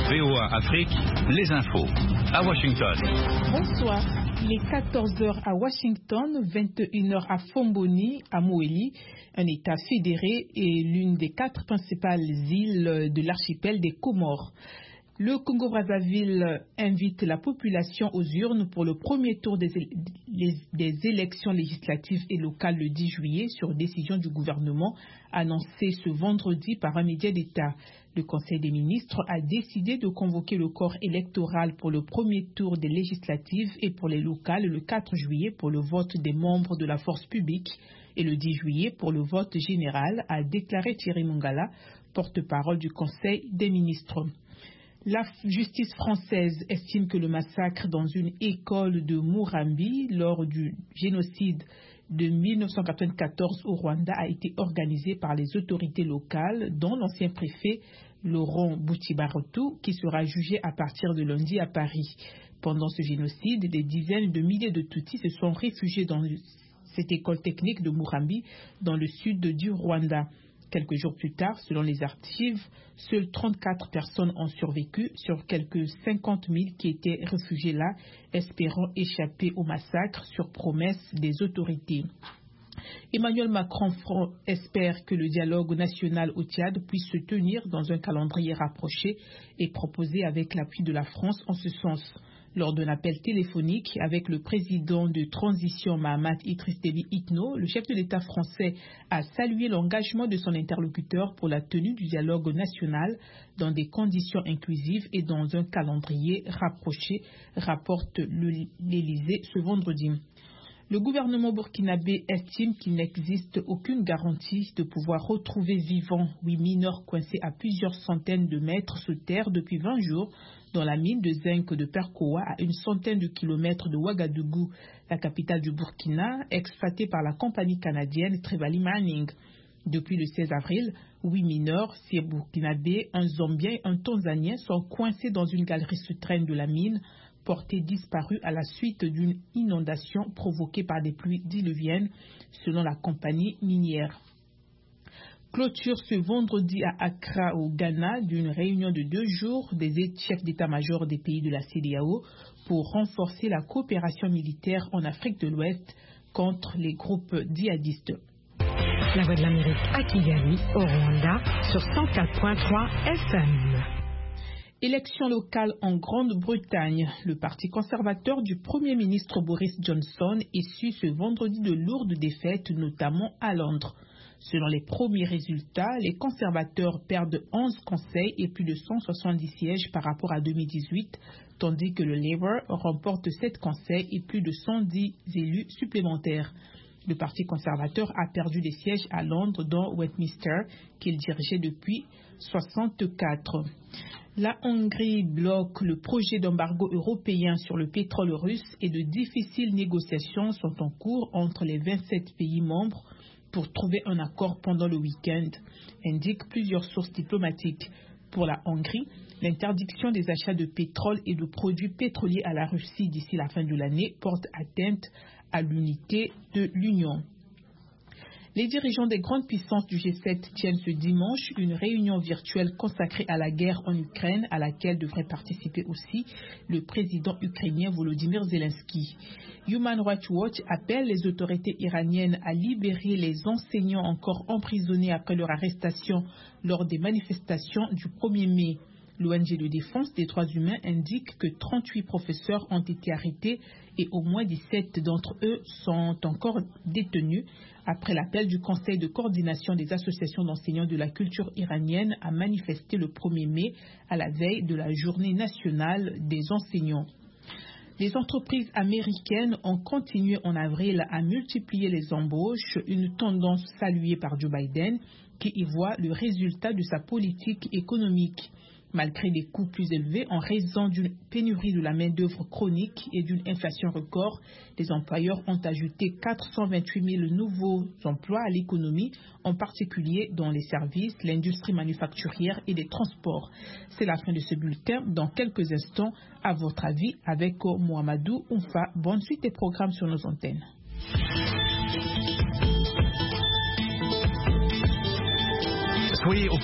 VOA Afrique, les infos. À Washington. Bonsoir. Il est 14h à Washington, 21h à Fomboni, à Moélie, un État fédéré et l'une des 4 principales îles de l'archipel des Comores. Le Congo-Brazzaville invite la population aux urnes pour le premier tour des élections législatives et locales le 10 juillet sur décision du gouvernement annoncée ce vendredi par un média d'État. Le Conseil des ministres a décidé de convoquer le corps électoral pour le premier tour des législatives et pour les locales le 4 juillet pour le vote des membres de la force publique et le 10 juillet pour le vote général, a déclaré Thierry Mongala, porte-parole du Conseil des ministres. La justice française estime que le massacre dans une école de Murambi lors du génocide de 1994 au Rwanda a été organisé par les autorités locales, dont l'ancien préfet Laurent Boutibarotou, qui sera jugé à partir de lundi à Paris. Pendant ce génocide, des dizaines de milliers de Tutsis se sont réfugiés dans cette école technique de Murambi, dans le sud du Rwanda. Quelques jours plus tard, selon les archives, seules 34 personnes ont survécu sur quelques 50 000 qui étaient réfugiés là, espérant échapper au massacre sur promesse des autorités. Emmanuel Macron espère que le dialogue national au Tchad puisse se tenir dans un calendrier rapproché et proposé avec l'appui de la France en ce sens. Lors d'un appel téléphonique avec le président de transition Mahamat Idriss Déby Itno, le chef de l'État français a salué l'engagement de son interlocuteur pour la tenue du dialogue national dans des conditions inclusives et dans un calendrier rapproché, rapporte l'Élysée ce vendredi. Le gouvernement burkinabé estime qu'il n'existe aucune garantie de pouvoir retrouver vivants 8 mineurs coincés à plusieurs centaines de mètres sous terre depuis 20 jours dans la mine de zinc de Perkowa à une centaine de kilomètres de Ouagadougou, la capitale du Burkina, exploitée par la compagnie canadienne Trevali Mining. Depuis le 16 avril, 8 mineurs, 6 burkinabés, un zambien et un tanzanien sont coincés dans une galerie souterraine de la mine, portés disparus à la suite d'une inondation provoquée par des pluies diluviennes, selon la compagnie minière. Clôture ce vendredi à Accra, au Ghana, d'une réunion de 2 jours des chefs d'état-major des pays de la CEDEAO pour renforcer la coopération militaire en Afrique de l'Ouest contre les groupes djihadistes. La Voix de l'Amérique à Kigali, au Rwanda, sur 104.3 FM. Élections locales en Grande-Bretagne. Le parti conservateur du Premier ministre Boris Johnson essuie ce vendredi de lourdes défaites, notamment à Londres. Selon les premiers résultats, les conservateurs perdent 11 conseils et plus de 170 sièges par rapport à 2018, tandis que le Labour remporte 7 conseils et plus de 110 élus supplémentaires. Le parti conservateur a perdu des sièges à Londres, dont Westminster, qu'il dirigeait depuis 1964. La Hongrie bloque le projet d'embargo européen sur le pétrole russe et de difficiles négociations sont en cours entre les 27 pays membres pour trouver un accord pendant le week-end, indiquent plusieurs sources diplomatiques. Pour la Hongrie, l'interdiction des achats de pétrole et de produits pétroliers à la Russie d'ici la fin de l'année porte atteinte à l'unité de l'Union. Les dirigeants des grandes puissances du G7 tiennent ce dimanche une réunion virtuelle consacrée à la guerre en Ukraine, à laquelle devrait participer aussi le président ukrainien Volodymyr Zelensky. Human Rights Watch appelle les autorités iraniennes à libérer les enseignants encore emprisonnés après leur arrestation lors des manifestations du 1er mai. L'ONG de défense des droits humains indique que 38 professeurs ont été arrêtés et au moins 17 d'entre eux sont encore détenus après l'appel du Conseil de coordination des associations d'enseignants de la culture iranienne à manifester le 1er mai à la veille de la journée nationale des enseignants. Les entreprises américaines ont continué en avril à multiplier les embauches, une tendance saluée par Joe Biden qui y voit le résultat de sa politique économique. Malgré des coûts plus élevés en raison d'une pénurie de la main-d'œuvre chronique et d'une inflation record, les employeurs ont ajouté 428 000 nouveaux emplois à l'économie, en particulier dans les services, l'industrie manufacturière et les transports. C'est la fin de ce bulletin. Dans quelques instants, à votre avis, avec Mohamedou Oumfa. Bonne suite des programmes sur nos antennes. Soyez